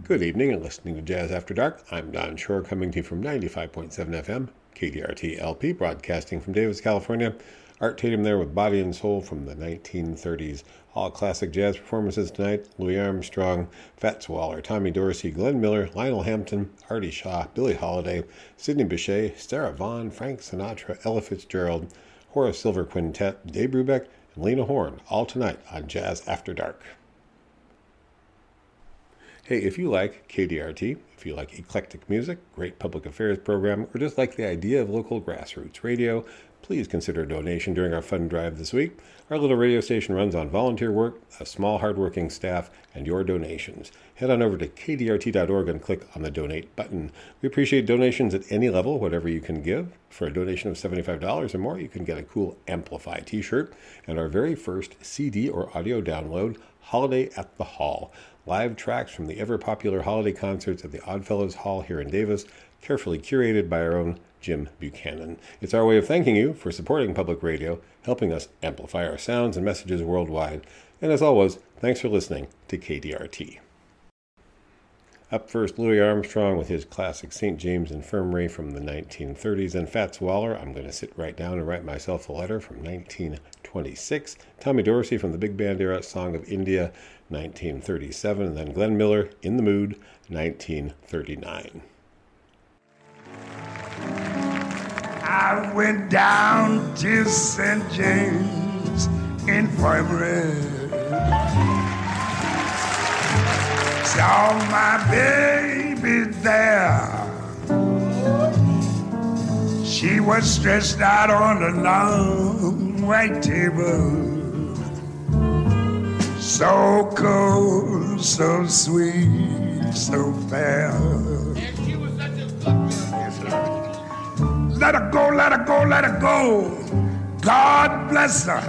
Good evening and listening to Jazz After Dark. I'm Don Shore coming to you from 95.7 FM, KDRT LP, broadcasting from Davis, California. Art Tatum there with Body and Soul from the 1930s. All classic jazz performances tonight. Louis Armstrong, Fats Waller, Tommy Dorsey, Glenn Miller, Lionel Hampton, Artie Shaw, Billie Holiday, Sidney Bechet, Sarah Vaughan, Frank Sinatra, Ella Fitzgerald, Horace Silver Quintet, Dave Brubeck, and Lena Horne, all tonight on Jazz After Dark. Hey, if you like KDRT, if you like eclectic music, great public affairs program, or just like the idea of local grassroots radio, please consider a donation during our fund drive this week. Our little radio station runs on volunteer work, a small hardworking staff, and your donations. Head on over to kdrt.org and click on the donate button. We appreciate donations at any level, whatever you can give. For a donation of $75 or more, you can get a cool Amplify t-shirt and our very first CD or audio download, Holiday at the Hall. Live tracks from the ever-popular holiday concerts at the Oddfellows Hall here in Davis, carefully curated by our own Jim Buchanan. It's our way of thanking you for supporting public radio, helping us amplify our sounds and messages worldwide. And as always, thanks for listening to KDRT. Up first, Louis Armstrong with his classic St. James Infirmary from the 1930s, and Fats Waller, I'm going to sit right down and write myself a letter from 1926. Tommy Dorsey from the big band era, Song of India, 1937, and then Glenn Miller, In the Mood, 1939. I went down to St. James Infirmary, saw my baby there. She was stretched out on a long white table, so cold, so sweet, so fair. And she was such a good girl. Let her go, let her go, let her go. God bless her.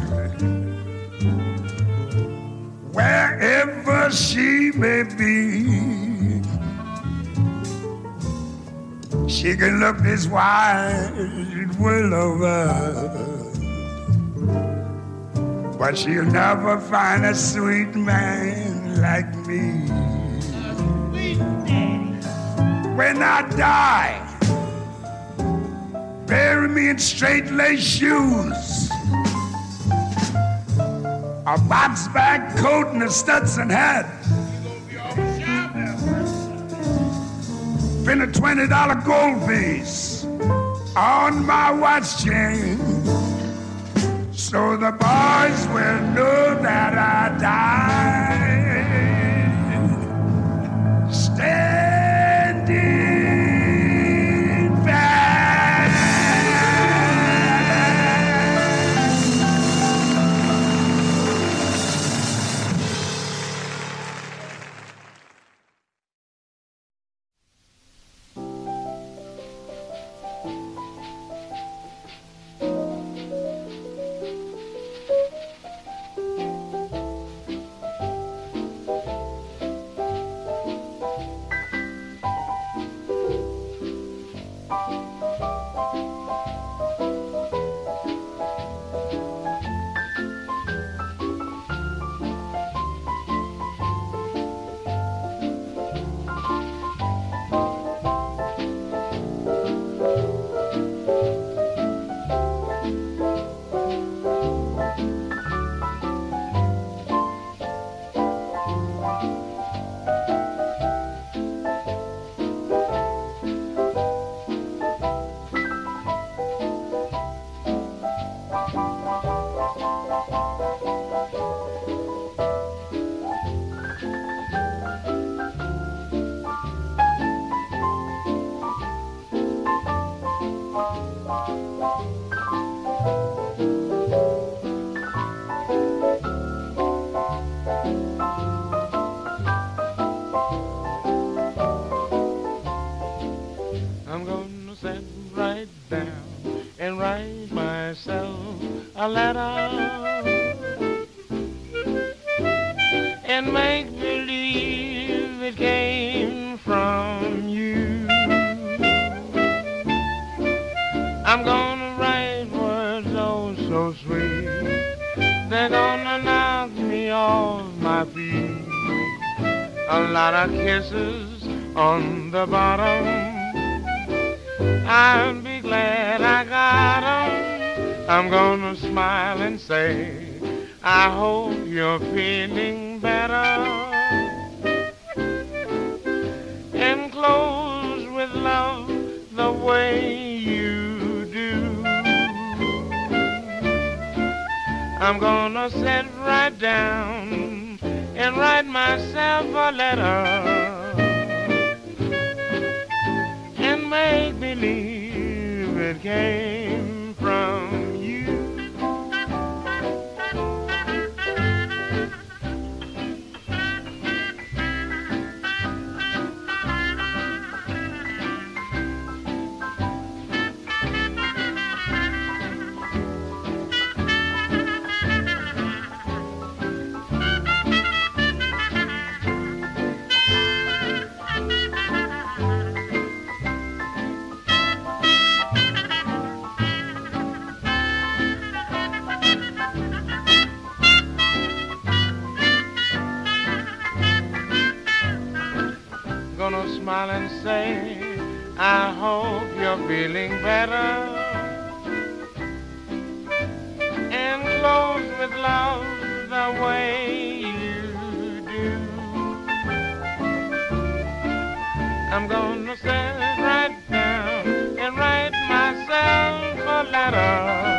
Wherever she may be, she can look this wide world over, but she'll never find a sweet man like me. Sweet daddy. When I die, bury me in straight lace shoes, a box bag coat and a Stetson hat. You gonna be all sharp now. Spend a $20 gold piece on my watch chain, so the boys will know that I died standing back. I'm gonna sit right down and write myself a letter and make believe it came from you. I'm gonna write words oh so sweet, they're gonna knock me off my feet. a lot of kisses on the bottom. I'll be glad I got 'em. I'm gonna smile and say, I hope you're feeling better. And close with love the way you do. I'm gonna sit right down and write myself a letter and make believe it came from you. Gonna smile and say, I hope you're feeling better. And close with love the way you do. I'm gonna sit right down and write myself a letter.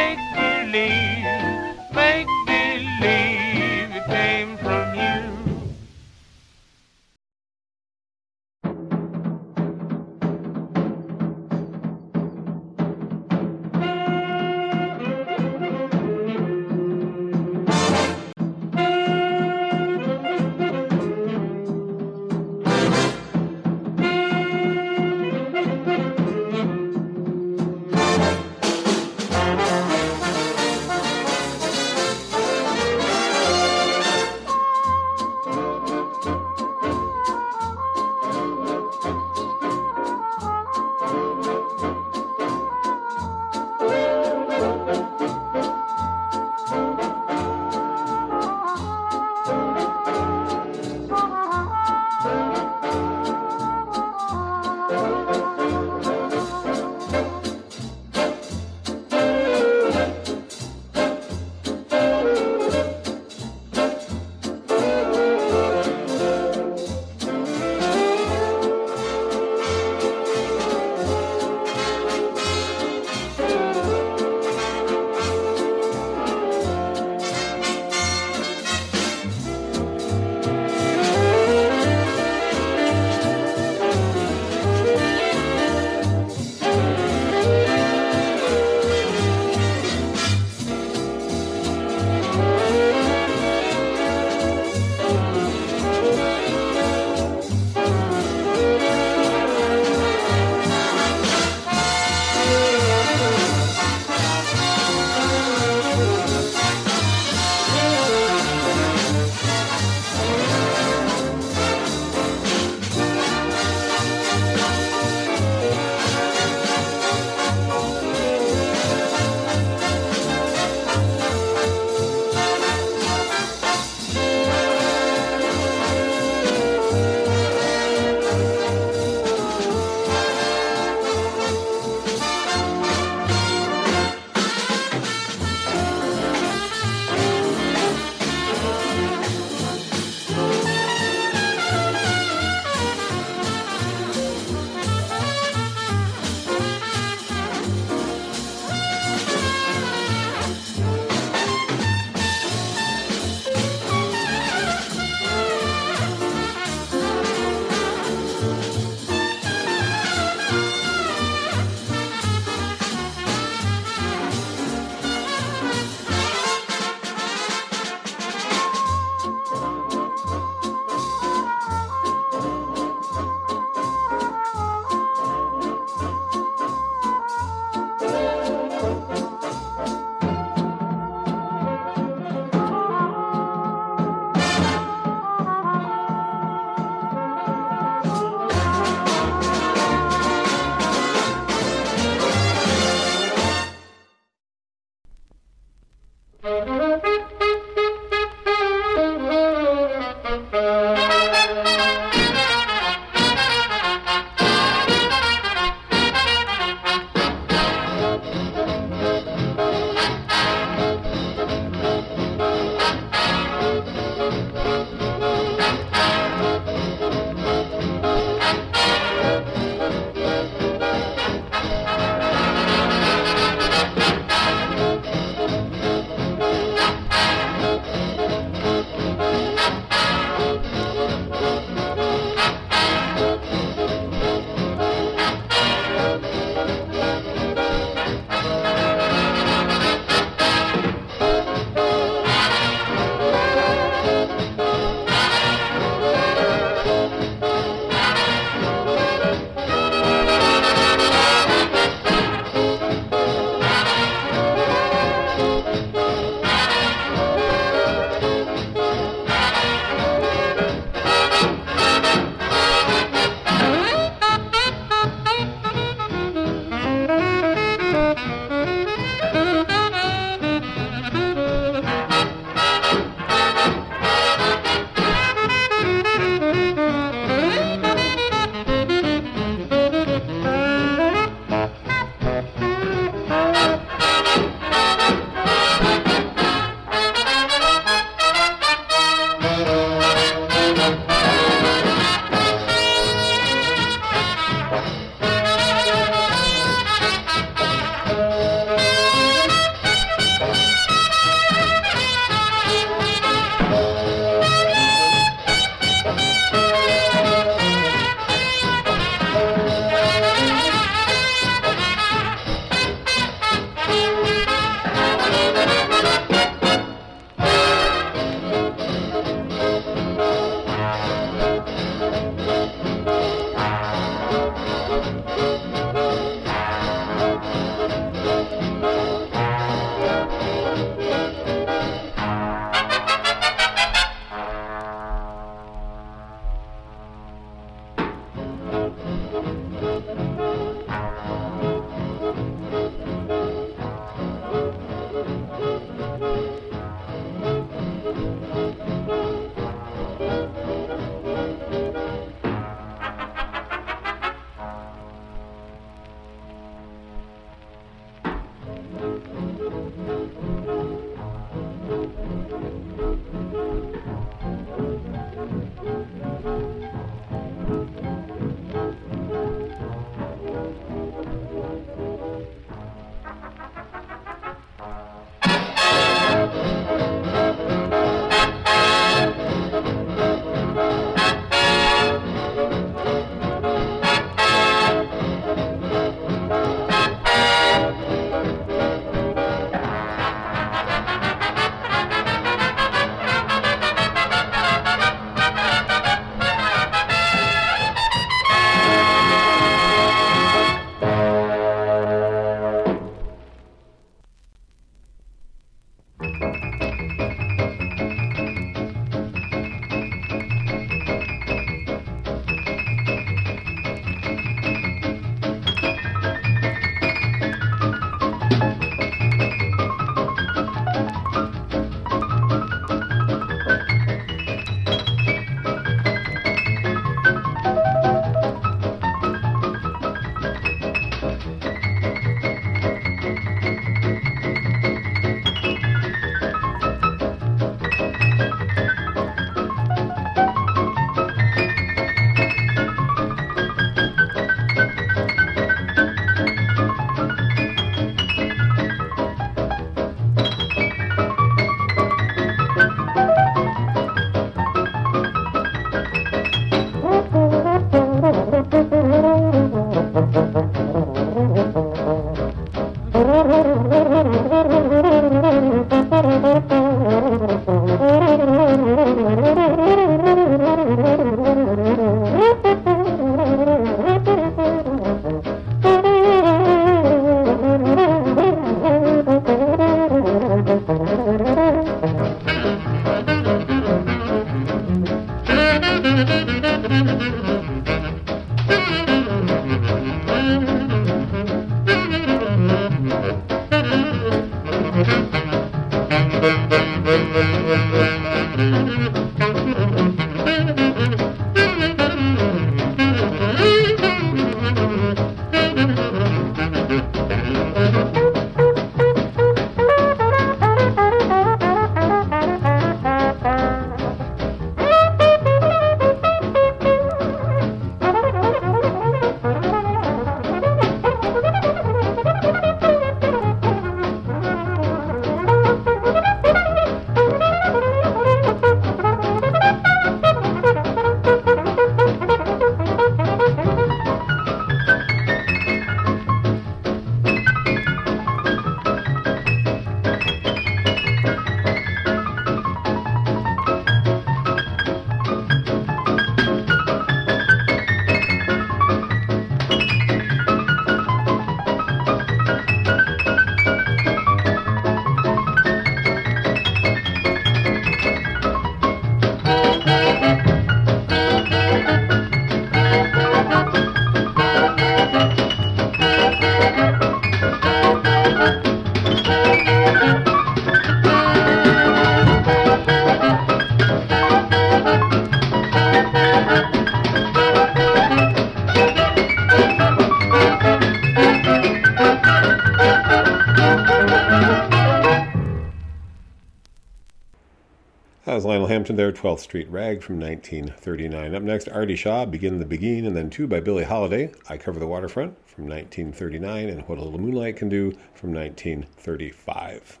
was Lionel Hampton there, 12th Street Rag from 1939. Up next, Artie Shaw, Begin the Beguine, and then two by Billie Holiday, I Cover the Waterfront from 1939, and What a Little Moonlight Can Do from 1935.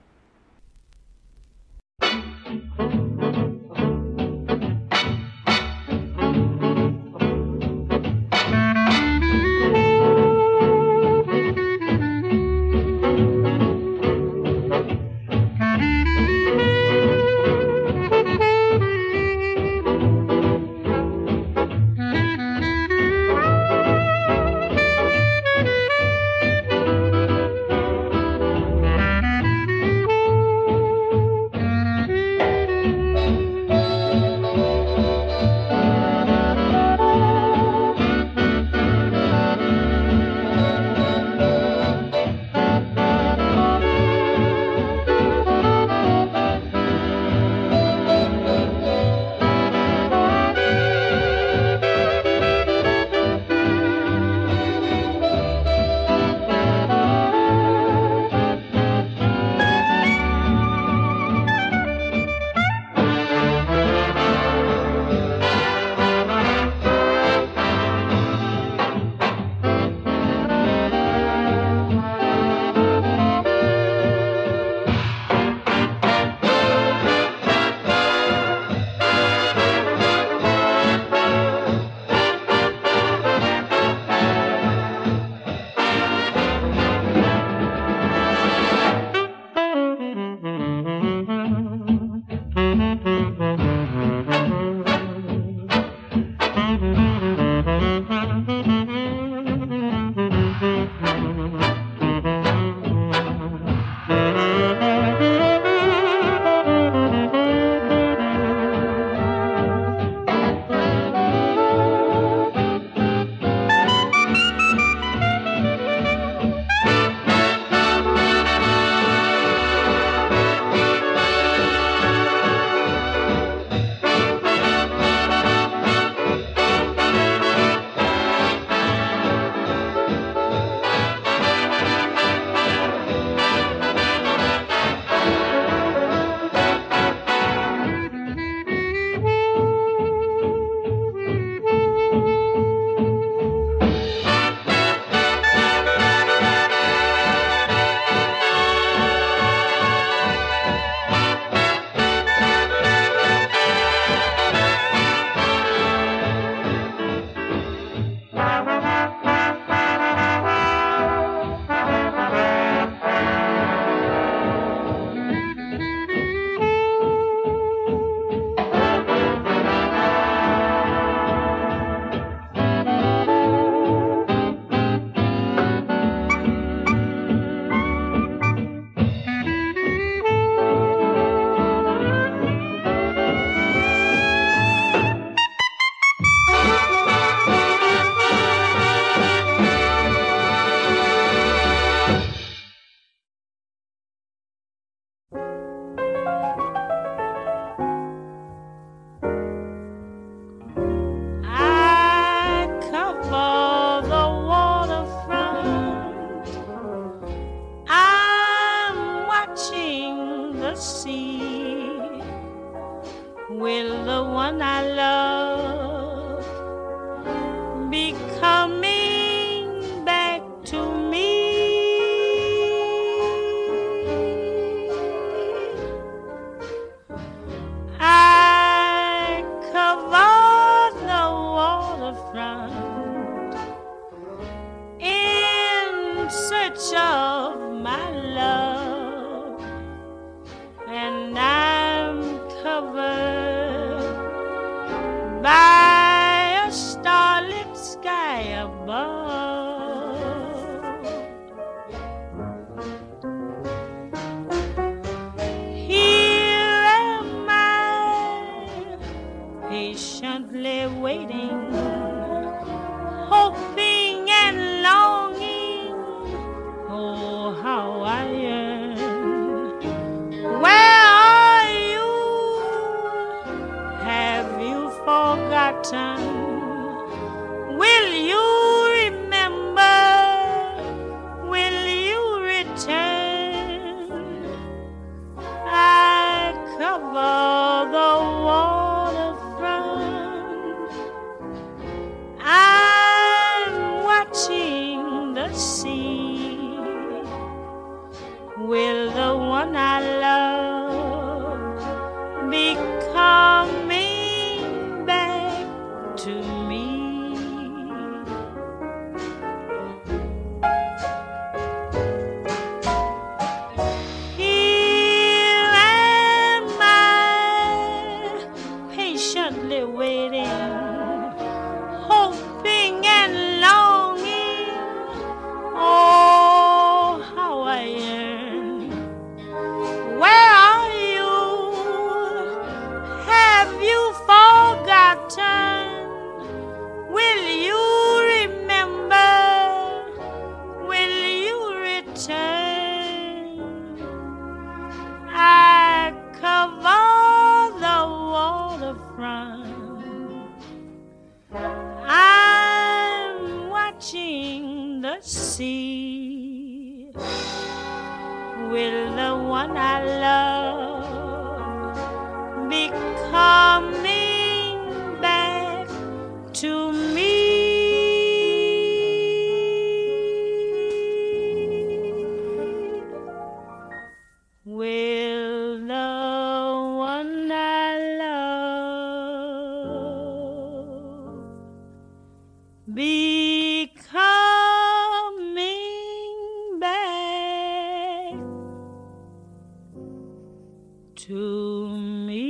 Will the one I love be coming back to me? I cover the waterfront in search of my love, and I'm covered by a starlit sky above. Here am I, patiently waiting, hoping and longing. Oh, how I yearn. Where are you? Have you forgotten? Will you remember? Will you return? I cover to me. Here am I, patiently waiting, hoping and longing. Oh, how I yearn. Where are you? Have you forgotten? Will you remember? Will you return? I cover the waterfront. I'm watching the sea. Will the one I love be coming back to me? Will the one I love be coming back to me?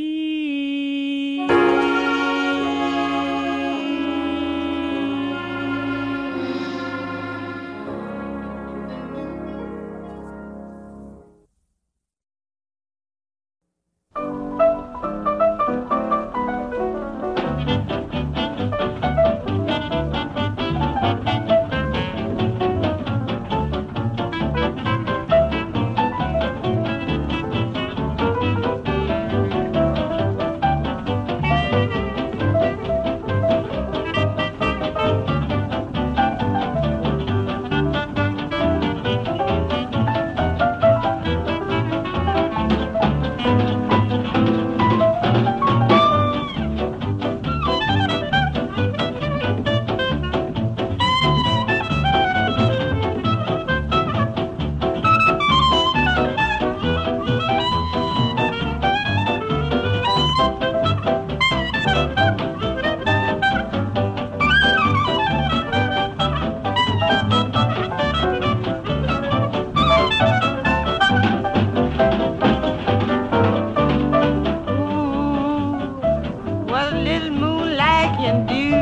What a little moonlight can do.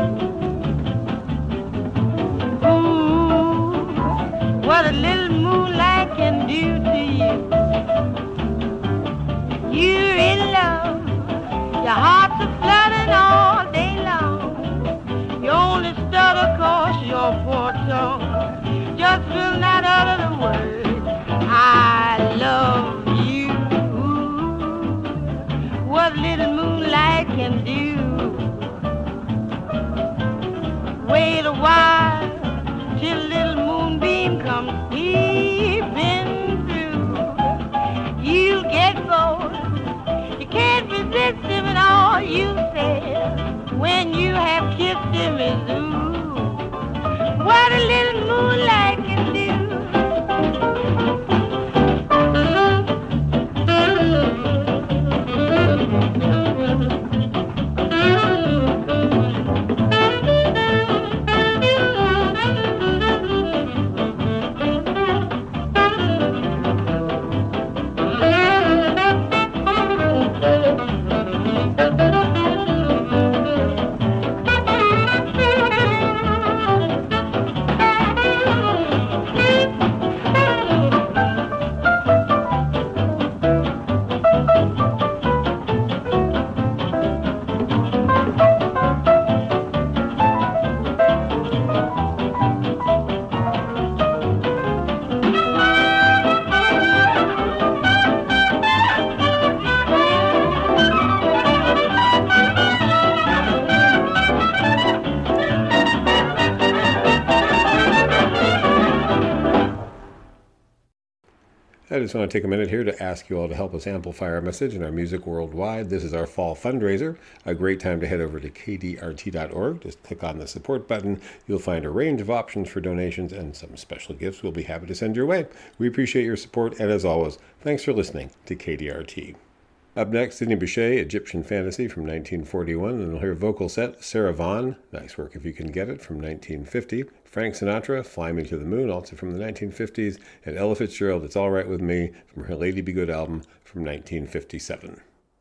Ooh, what a little moonlight can do to you. You're in love, your heart's a flooding all day long. You only stutter 'cause your poor tongue just will not utter the word I love you. What little moonlight can do. Wait a while till little moonbeam comes peeping through. You'll get bored. You can't resist him at all. You say when you have kissed him is ooh. What a little moonlight can do. I just want to take a minute here to ask you all to help us amplify our message and our music worldwide. This is our fall fundraiser, a great time to head over to kdrt.org. Just click on the support button. You'll find a range of options for donations and some special gifts we'll be happy to send your way. We appreciate your support, and as always, thanks for listening to KDRT. Up next, Sidney Bechet, Egyptian Fantasy from 1941, and we'll hear vocal set Sarah Vaughan, Nice Work If You Can Get It from 1950, Frank Sinatra, Fly Me to the Moon, also from the 1950s, and Ella Fitzgerald, It's All Right With Me from her Lady Be Good album from 1957.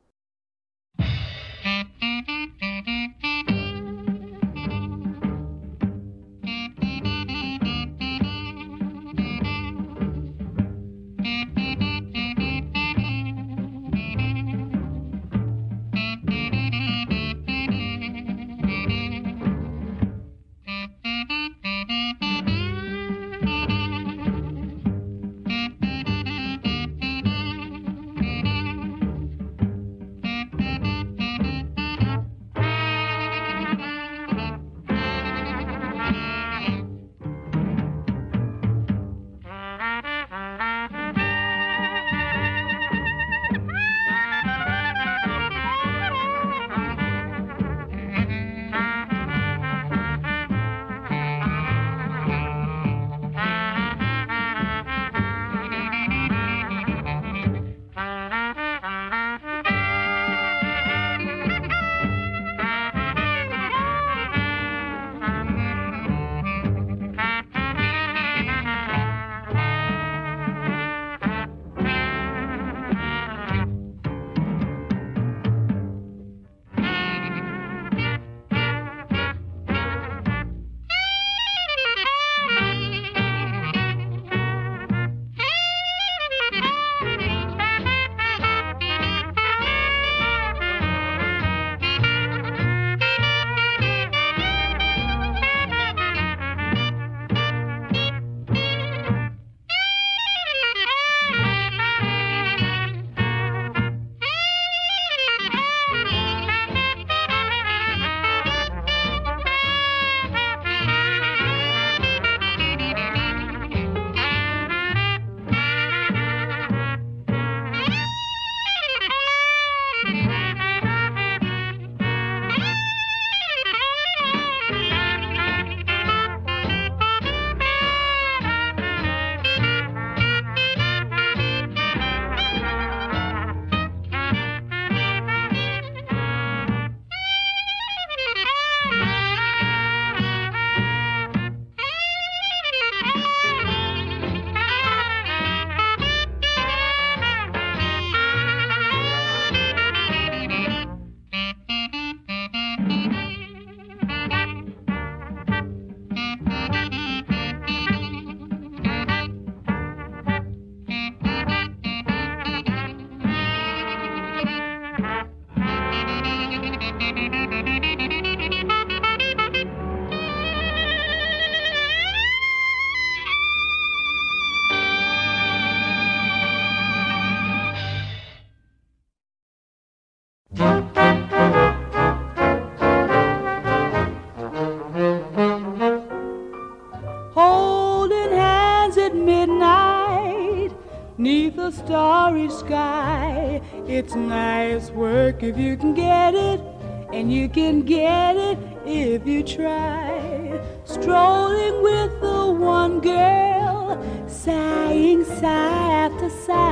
Starry sky. It's nice work if you can get it, and you can get it if you try. Strolling with the one girl, sighing sigh after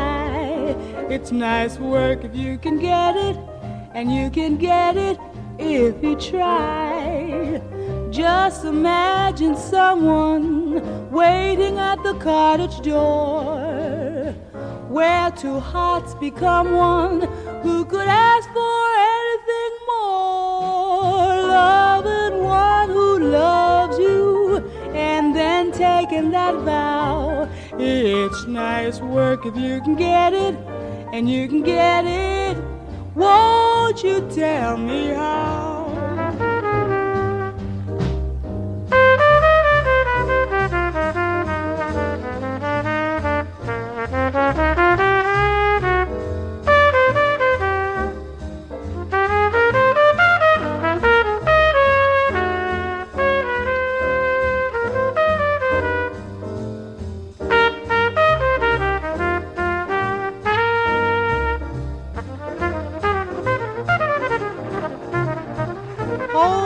sigh. It's nice work if you can get it, and you can get it if you try. Just imagine someone waiting at the cottage door, where two hearts become one, who could ask for anything more? Loving one who loves you, and then taking that vow. It's nice work if you can get it, and you can get it. Won't you tell me how?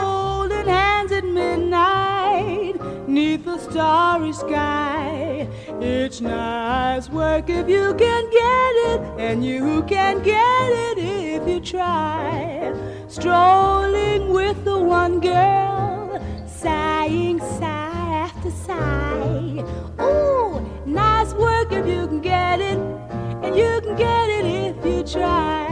Starry sky. It's nice work if you can get it, and you can get it if you try. Strolling with the one girl, sighing sigh after sigh. Ooh, nice work if you can get it, and you can get it if you try.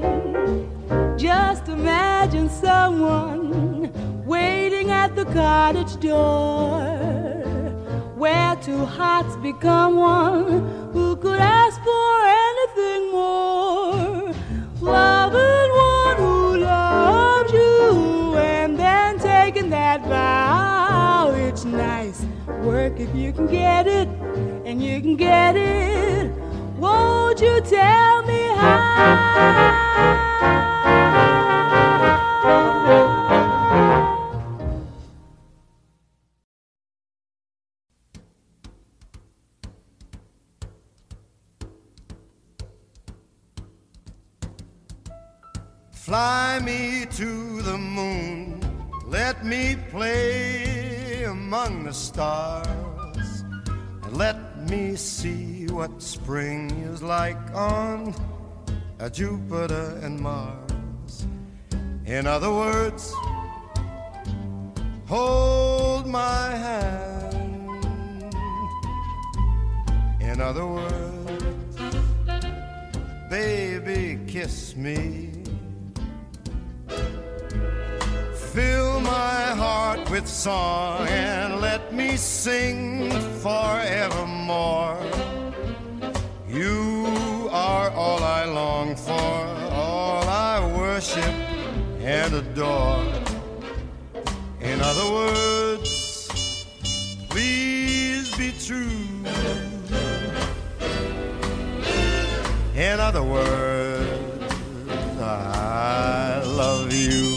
Just imagine someone waiting at the cottage door, where two hearts become one. Who could ask for anything more? Loving one who loves you, and then taking that vow. It's nice work if you can get it, and you can get it. Won't you tell me how? Fly me to the moon, let me play among the stars, and let me see what spring is like on Jupiter and Mars. In other words, hold my hand. In other words, baby, kiss me. Fill my heart with song and let me sing forevermore. You are all I long for, all I worship and adore. In other words, please be true. In other words, I love you.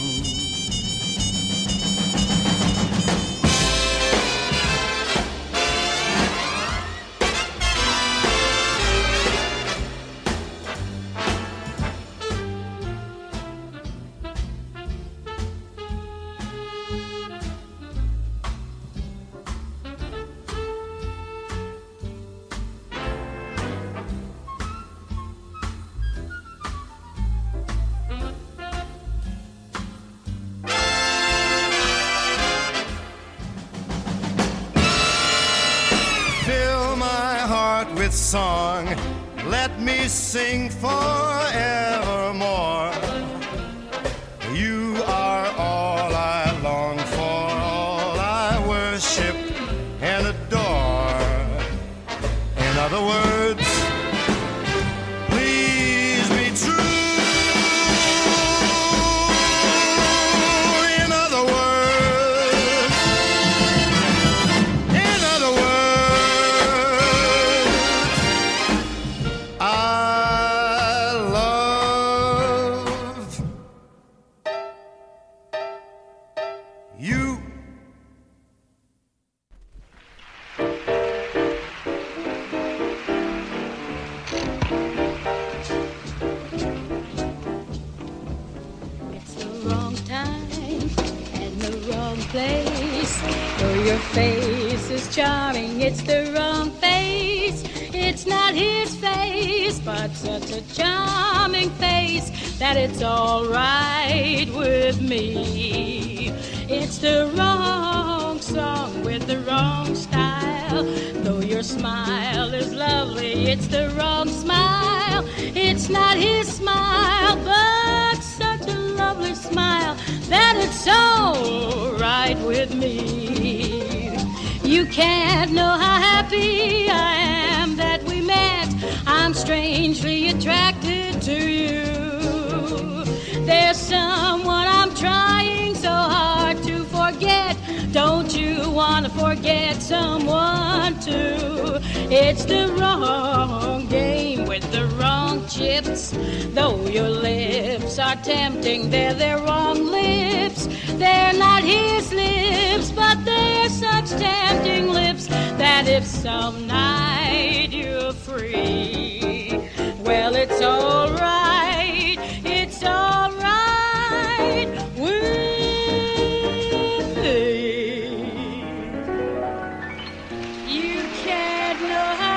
With song, let me sing forevermore. You are all I long for, all I worship and adore. In other words, please be true. In other words, in other words, face is charming, it's the wrong face. It's not his face, but such a charming face that it's all right with me. It's the wrong song with the wrong style. Though your smile is lovely, it's the wrong smile. It's not his smile, but such a lovely smile that it's so right with me. You can't know how happy I am that we met. I'm strangely attracted to you. There's someone I'm trying so hard to forget. Don't you want to forget someone too? It's the wrong game with the wrong chips. Though your lips are tempting, they're the wrong lips. They're not his lips, but they're such tempting lips that if some night you're free, well, it's all right. It's all right with me. You can't know how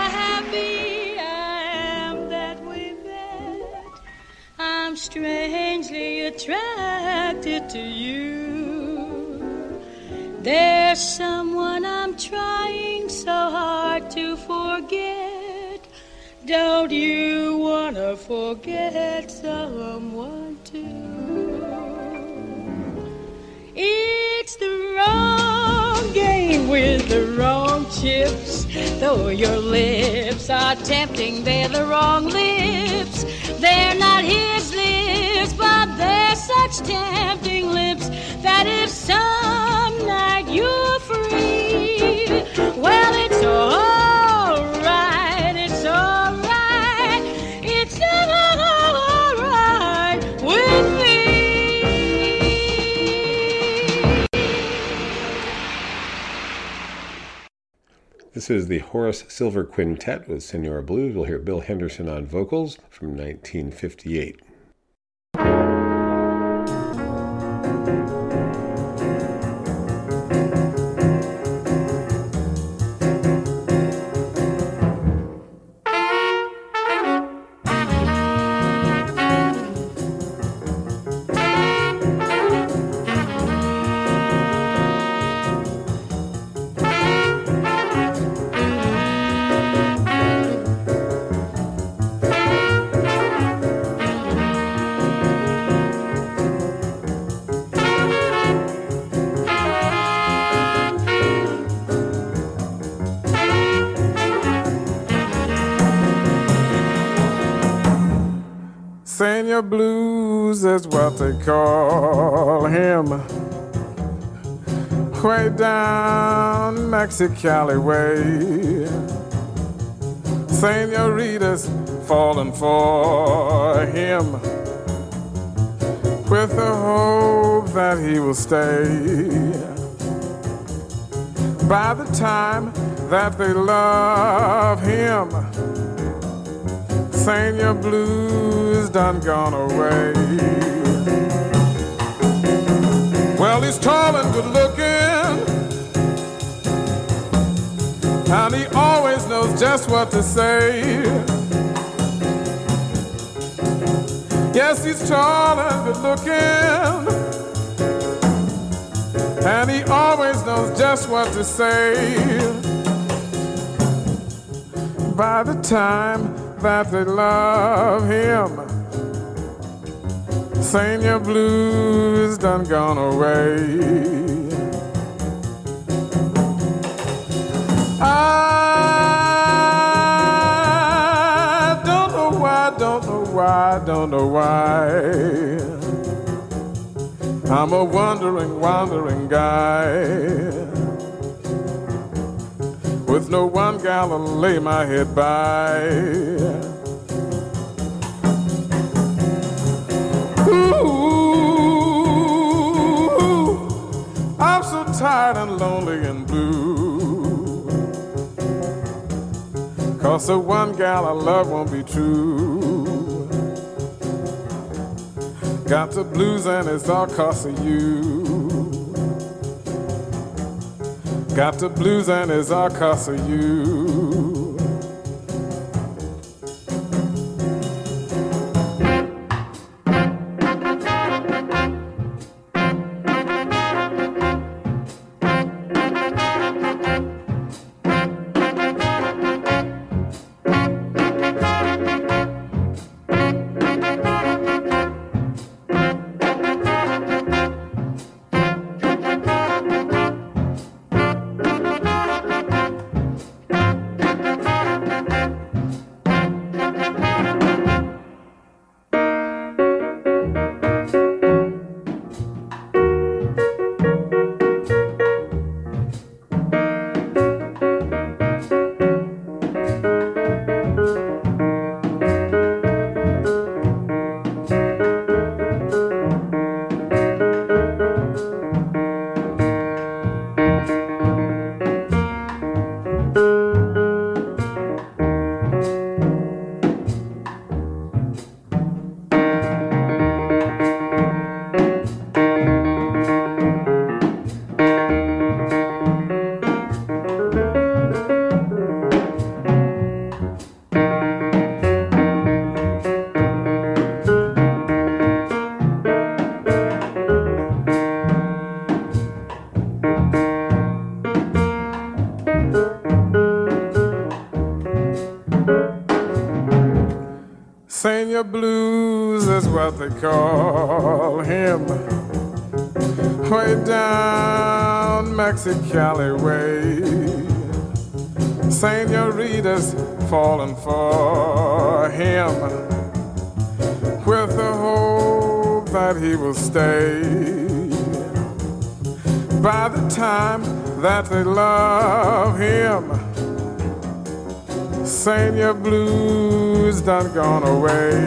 attracted to you. There's someone I'm trying so hard to forget. Don't you wanna forget someone too? It's the wrong game with the wrong chips. Though your lips are tempting, they're the wrong lips. They're not his lips, but they're such tempting lips that if some night you're free, well, it's all right, it's all right, it's all right with me. This is the Horace Silver Quintet with Senora Blues. We'll hear Bill Henderson on vocals from 1958. Senor Blues is what they call him. Way down Mexicali way. Senorita's falling for him with the hope that he will stay. By the time that they love him, Senor Blues done gone away. Well, he's tall and good looking, and he always knows just what to say. Yes, he's tall and good looking, and he always knows just what to say. By the time that they love him, Senor Blues done gone away. I don't know why, don't know why, don't know why. I'm a wandering guy with no one gal to lay my head by. Ooh, I'm so tired and lonely and blue, 'cause the one gal I love won't be true. Got the blues and it's all 'cause of you. Got the blues and it's all 'cause of you. Senior Blues is what they call him. Way down Mexicali way, Senorita's falling for him, with the hope that he will stay. By the time that they love him, Senior Blues done gone away.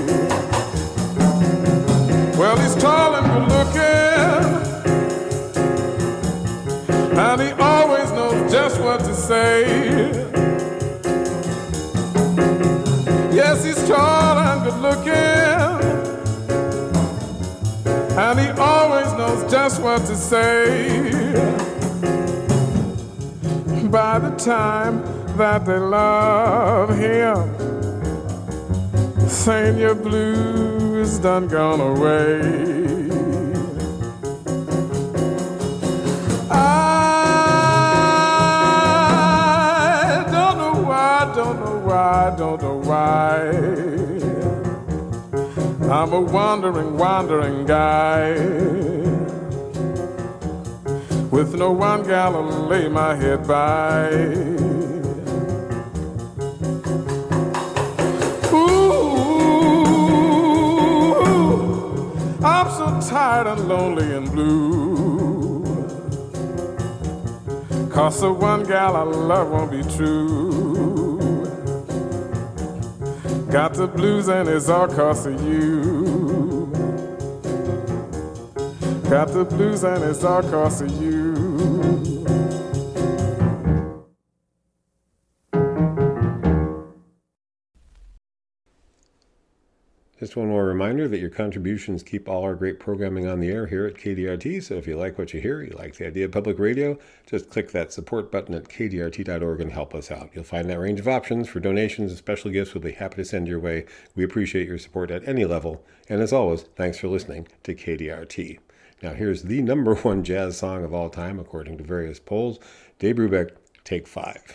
Well, he's tall and good looking, and he always knows just what to say. Yes, he's tall and good looking, and he always knows just what to say. By the time that they love him, Senior Blues done gone away. I don't know why. I'm a wandering guy, with no one gal to lay my head by. Ooh, I'm so tired and lonely and blue, 'cause the one gal I love won't be true. Got the blues and it's all 'cause of you. Got the blues and it's all 'cause of you. Just one more reminder that your contributions keep all our great programming on the air here at KDRT. So if you like what you hear, you like the idea of public radio, just click that support button at kdrt.org and help us out. You'll find that range of options for donations and special gifts we'll be happy to send your way. We appreciate your support at any level. And as always, thanks for listening to KDRT. Now here's the number one jazz song of all time, according to various polls. Dave Brubeck, Take 5.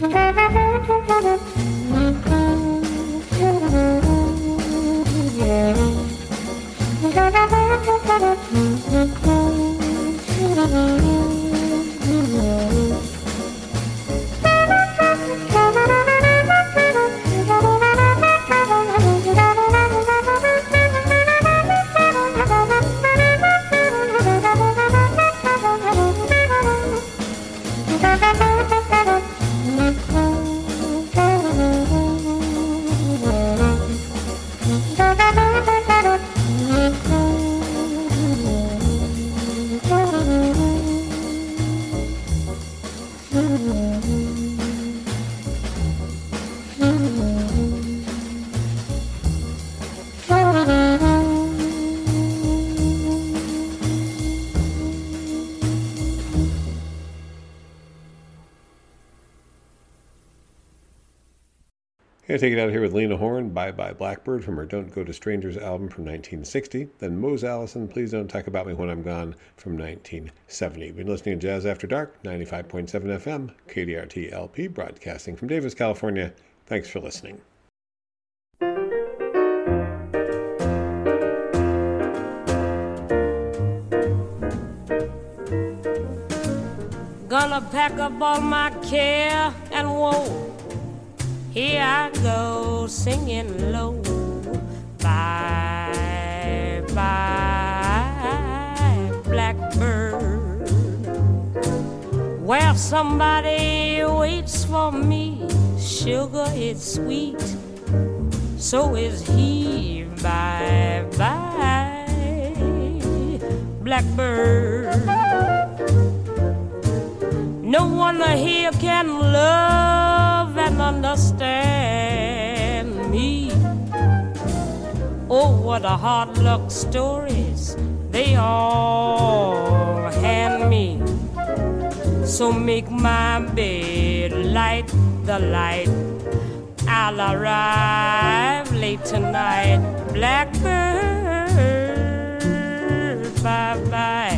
Gonna take it out here with Lena Horne, Bye Bye Blackbird from her Don't Go to Strangers album from 1960. Then Mose Allison, Please Don't Talk About Me When I'm Gone from 1970. You've been listening to Jazz After Dark, 95.7 FM, KDRT LP, broadcasting from Davis, California. Thanks for listening. Gonna pack up all my care and woe. Here I go singing low. Bye, bye, blackbird. Well, somebody waits for me. Sugar is sweet, so is he. Bye, bye, blackbird. No one here can love and understand me. Oh, what a hard luck stories they all hand me. So make my bed light the light. I'll arrive late tonight. Blackbird, bye-bye.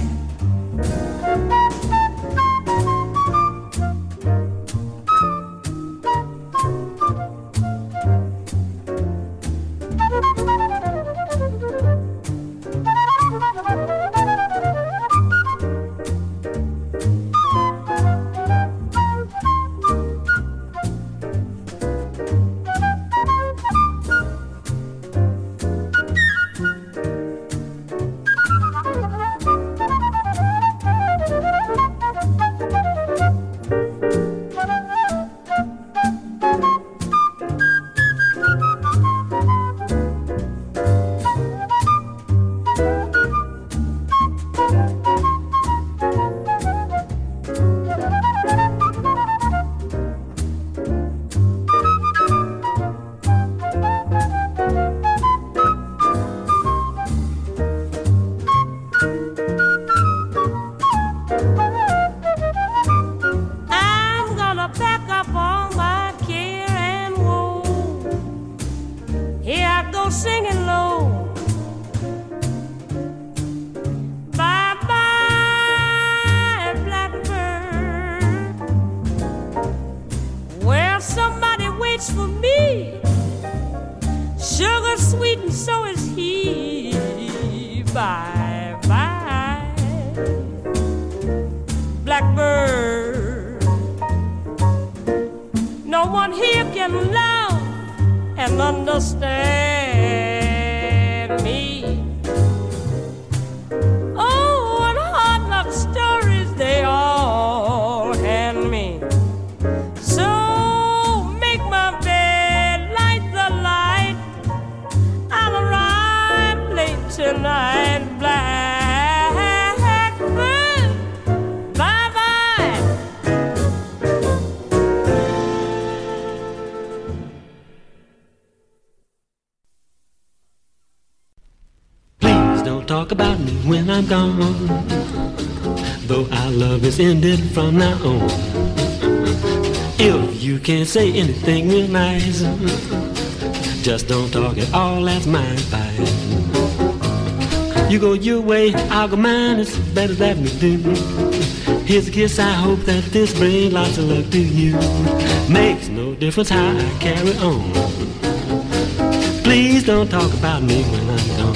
Talk about me when I'm gone, though our love is ended from now on. If you can't say anything real nice, just don't talk at all, that's my advice. You go your way, I'll go mine, it's better that we do. Here's a kiss, I hope that this brings lots of luck to you. Makes no difference how I carry on. Please don't talk about me when I'm gone.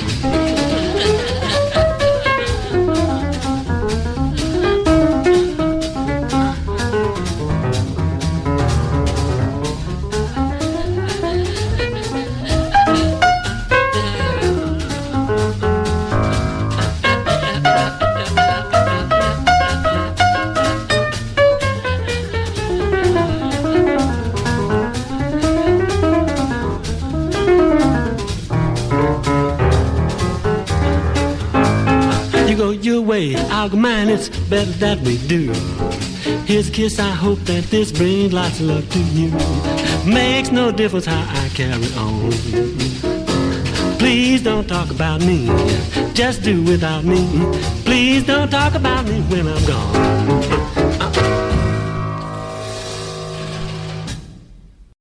I'll go mine, it's better that we do. Here's a kiss, I hope that this brings lots of luck to you. Makes no difference how I carry on. Please don't talk about me, just do without me. Please don't talk about me when I'm gone.